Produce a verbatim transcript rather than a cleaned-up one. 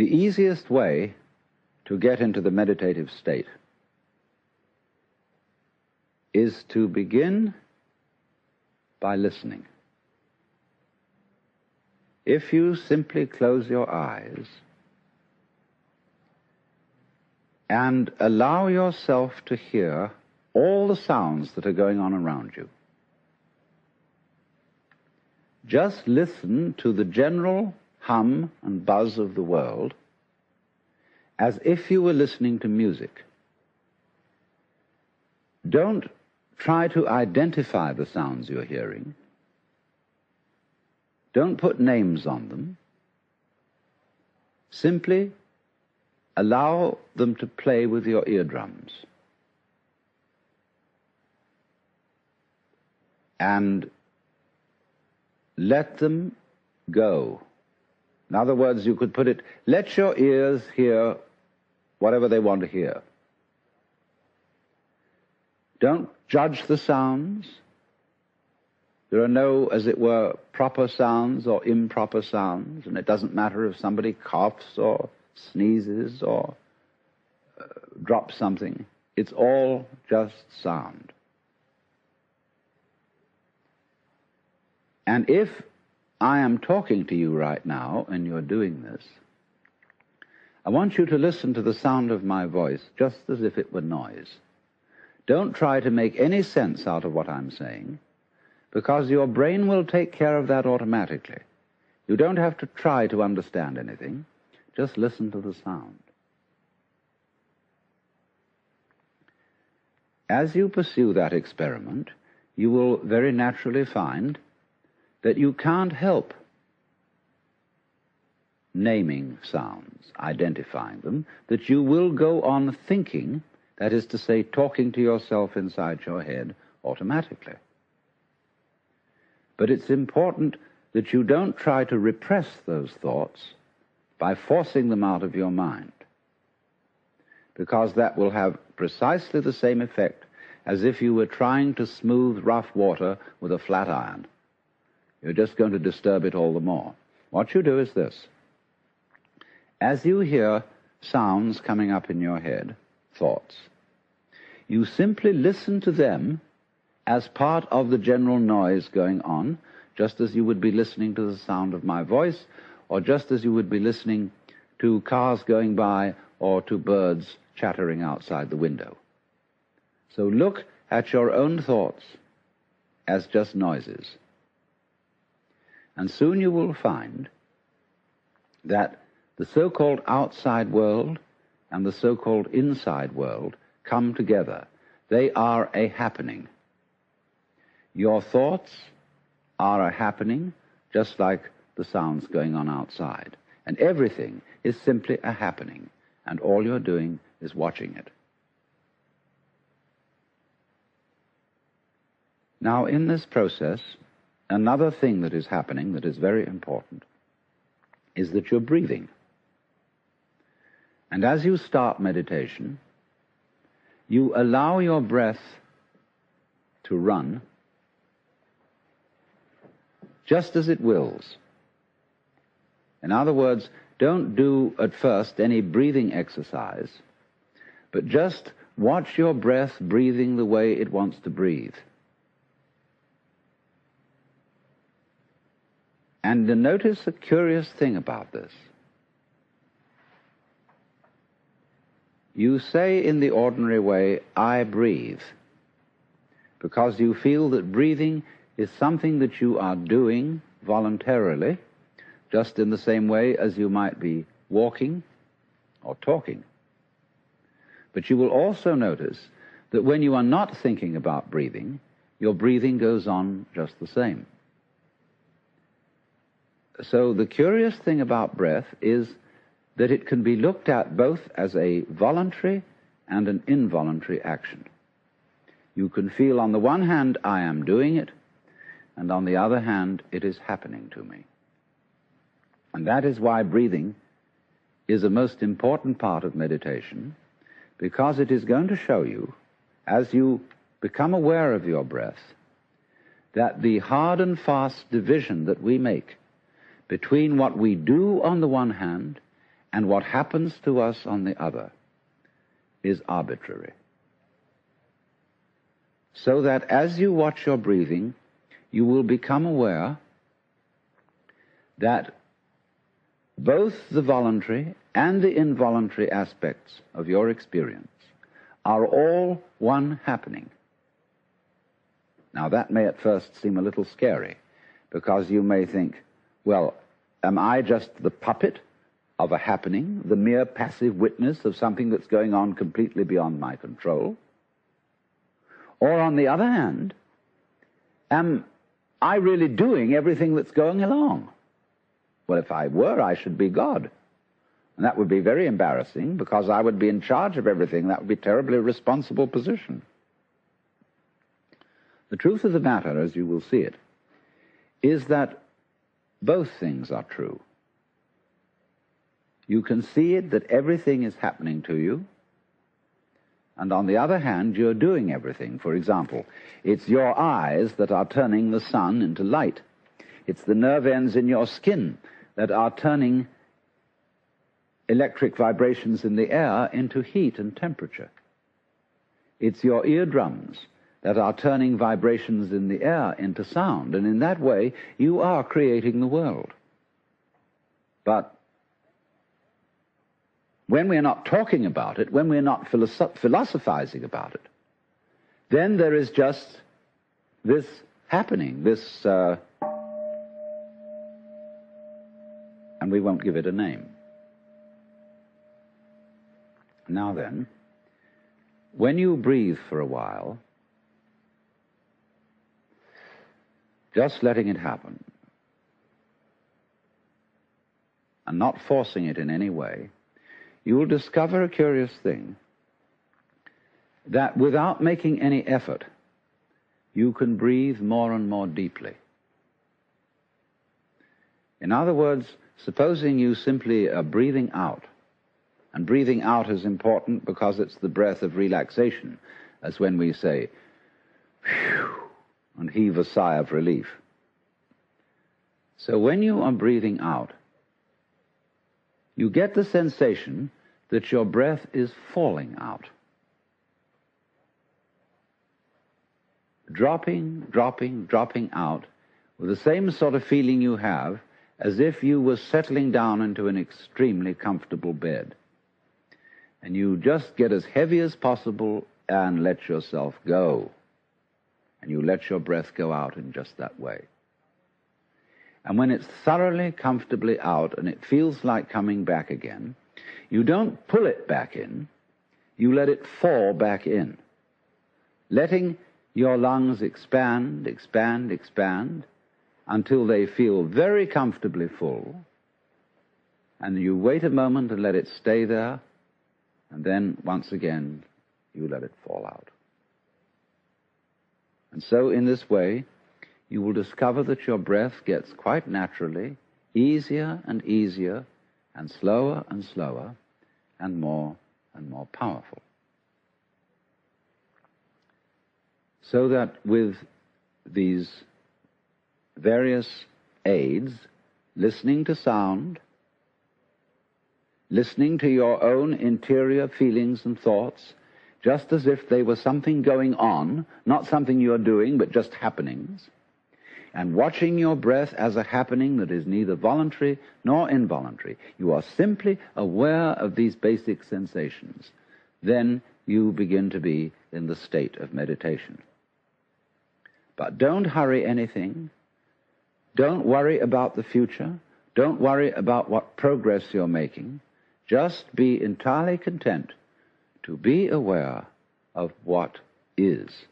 The easiest way to get into the meditative state is to begin by listening. If you simply close your eyes and allow yourself to hear all the sounds that are going on around you, just listen to the general hum and buzz of the world as if you were listening to music. Don't try to identify the sounds you're hearing. Don't put names on them. Simply allow them to play with your eardrums. And let them go. In other words, you could put it, let your ears hear whatever they want to hear. Don't judge the sounds. There are no, as it were, proper sounds or improper sounds, and it doesn't matter if somebody coughs or sneezes or uh, drops something. It's all just sound. And if I am talking to you right now and you're doing this, I want you to listen to the sound of my voice just as if it were noise. Don't try to make any sense out of what I'm saying, because your brain will take care of that automatically. You don't have to try to understand anything. Just listen to the sound. As you pursue that experiment, you will very naturally find that you can't help naming sounds, identifying them, that you will go on thinking, that is to say, talking to yourself inside your head automatically. But it's important that you don't try to repress those thoughts by forcing them out of your mind, because that will have precisely the same effect as if you were trying to smooth rough water with a flat iron. You're just going to disturb it all the more. What you do is this. As you hear sounds coming up in your head, thoughts, you simply listen to them as part of the general noise going on, just as you would be listening to the sound of my voice, or just as you would be listening to cars going by or to birds chattering outside the window. So look at your own thoughts as just noises. And soon you will find that the so-called outside world and the so-called inside world come together. They are a happening. Your thoughts are a happening, just like the sounds going on outside. And everything is simply a happening, and all you're doing is watching it. Now, in this process, another thing that is happening that is very important is that you're breathing. And as you start meditation, you allow your breath to run just as it wills. In other words, don't do at first any breathing exercise, but just watch your breath breathing the way it wants to breathe. And notice a curious thing about this. You say in the ordinary way, I breathe, because you feel that breathing is something that you are doing voluntarily, just in the same way as you might be walking or talking. But you will also notice that when you are not thinking about breathing, your breathing goes on just the same. So the curious thing about breath is that it can be looked at both as a voluntary and an involuntary action. You can feel on the one hand, I am doing it, and on the other hand, it is happening to me. And that is why breathing is a most important part of meditation, because it is going to show you, as you become aware of your breath, that the hard and fast division that we make between what we do on the one hand and what happens to us on the other is arbitrary. So that as you watch your breathing, you will become aware that both the voluntary and the involuntary aspects of your experience are all one happening. Now, that may at first seem a little scary, because you may think, well, am I just the puppet of a happening, the mere passive witness of something that's going on completely beyond my control? Or, on the other hand, am I really doing everything that's going along? Well, if I were, I should be God. And that would be very embarrassing, because I would be in charge of everything. That would be a terribly responsible position. The truth of the matter, as you will see it, is that both things are true. You can see it that everything is happening to you, and on the other hand, you're doing everything. For example, it's your eyes that are turning the sun into light. It's the nerve ends in your skin that are turning electric vibrations in the air into heat and temperature. It's your eardrums that are turning vibrations in the air into sound, and in that way you are creating the world. But when we're not talking about it, when we're not philosoph- philosophizing about it, then there is just this happening, this, uh, and we won't give it a name. Now then, when you breathe for a while, just letting it happen, and not forcing it in any way, you will discover a curious thing, that without making any effort, you can breathe more and more deeply. In other words, supposing you simply are breathing out, and breathing out is important because it's the breath of relaxation, as when we say, phew, and heave a sigh of relief. So when you are breathing out, you get the sensation that your breath is falling out. Dropping, dropping, dropping out, with the same sort of feeling you have as if you were settling down into an extremely comfortable bed. And you just get as heavy as possible and let yourself go. And you let your breath go out in just that way. And when it's thoroughly, comfortably out and it feels like coming back again, you don't pull it back in, you let it fall back in, letting your lungs expand, expand, expand, until they feel very comfortably full, and you wait a moment and let it stay there, and then, once again, you let it fall out. And so, in this way, you will discover that your breath gets quite naturally easier and easier, and slower and slower, and more and more powerful. So that with these various aids, listening to sound, listening to your own interior feelings and thoughts, just as if they were something going on, not something you're doing, but just happenings, and watching your breath as a happening that is neither voluntary nor involuntary, you are simply aware of these basic sensations, then you begin to be in the state of meditation. But don't hurry anything. Don't worry about the future. Don't worry about what progress you're making. Just be entirely content to be aware of what is.